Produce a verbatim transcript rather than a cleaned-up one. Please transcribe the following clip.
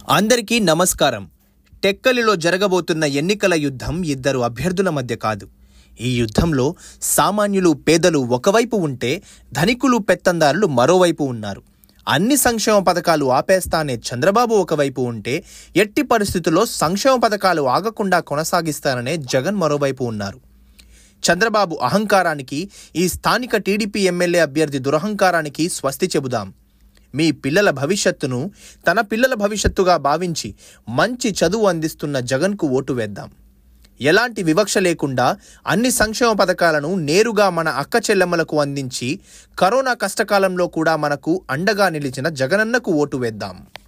అందరికీ నమస్కారం. టెక్కలిలో జరగబోతున్న ఎన్నికల యుద్ధం ఇద్దరు అభ్యర్థుల మధ్య కాదు. ఈ యుద్ధంలో సామాన్యులు పేదలు ఒకవైపు ఉంటే ధనికులు పెత్తందారులు మరోవైపు ఉన్నారు. అన్ని సంక్షేమ పథకాలు ఆపేస్తానే చంద్రబాబు ఒకవైపు ఉంటే ఎట్టి పరిస్థితుల్లో సంక్షేమ పథకాలు ఆగకుండా కొనసాగిస్తారనే జగన్ మరోవైపు ఉన్నారు. చంద్రబాబు అహంకారానికి, ఈ స్థానిక టీడీపీ ఎమ్మెల్యే అభ్యర్థి దురహంకారానికి స్వస్తి చెబుదాం. మీ పిల్లల భవిష్యత్తును తన పిల్లల భవిష్యత్తుగా భావించి మంచి చదువు అందిస్తున్న జగన్కు ఓటు వేద్దాం. ఎలాంటి వివక్ష లేకుండా అన్ని సంక్షేమ పథకాలను నేరుగా మన అక్క చెల్లెమ్మలకు అందించి కరోనా కష్టకాలంలో కూడా మనకు అండగా నిలిచిన జగనన్నకు ఓటు వేద్దాం.